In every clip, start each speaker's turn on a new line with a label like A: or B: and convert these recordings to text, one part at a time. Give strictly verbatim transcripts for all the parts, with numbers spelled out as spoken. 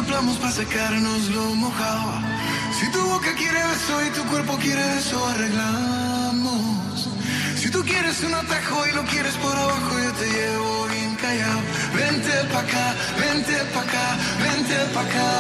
A: soplamos para secarnos lo mojado. Si tu boca quiere beso y tu cuerpo quiere eso, arreglamos. Si tú quieres un atajo y lo quieres por abajo, yo te llevo bien callado. Vente pa' acá, vente pa' acá, vente pa' acá.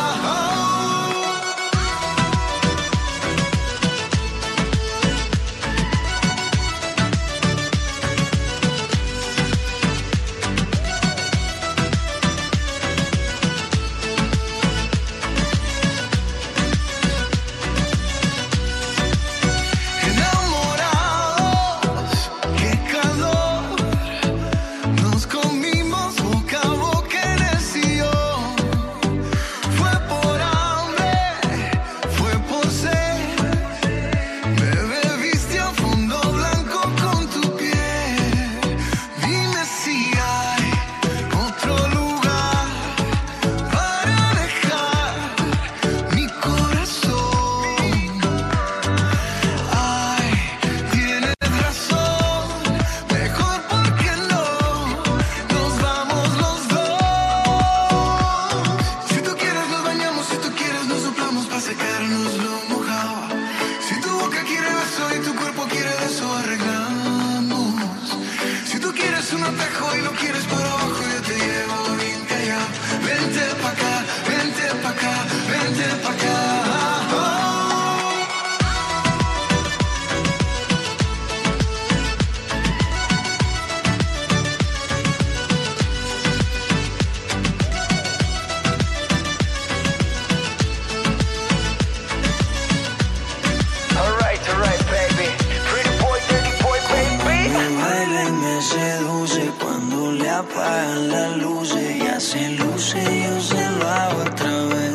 B: Apagan las luces, ya se luce, yo se lo hago otra vez.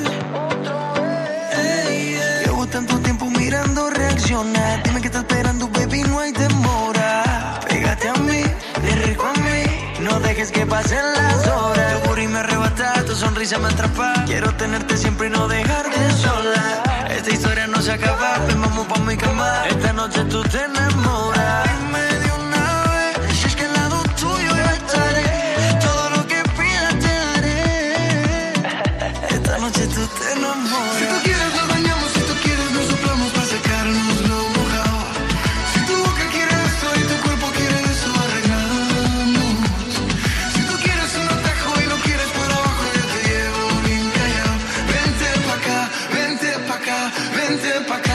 B: Hey, yeah. Llevo tanto tiempo mirando reaccionar. Dime que estás esperando, baby, no hay demora. Pégate a mí, de rico a mí, no dejes que pasen las horas. Tu booty me arrebata, tu sonrisa me atrapa. Quiero tenerte siempre y no dejarte sola. Esta historia no se acaba, ven, vamos pa' mi cama. Esta noche tú te enamoras. Dime de una vez, si es que al lado tuyo yo estaré. Tú te enamoras.
A: Si tú quieres nos bañamos, si tú quieres nos soplamos para secarnos lo mojado. Si tu boca quiere esto y tu cuerpo quiere eso, arreglamos. Si tú quieres un atajo y lo quieres por abajo, yo te llevo bien callado. Vente pa' acá, vente pa' acá, vente pa' acá.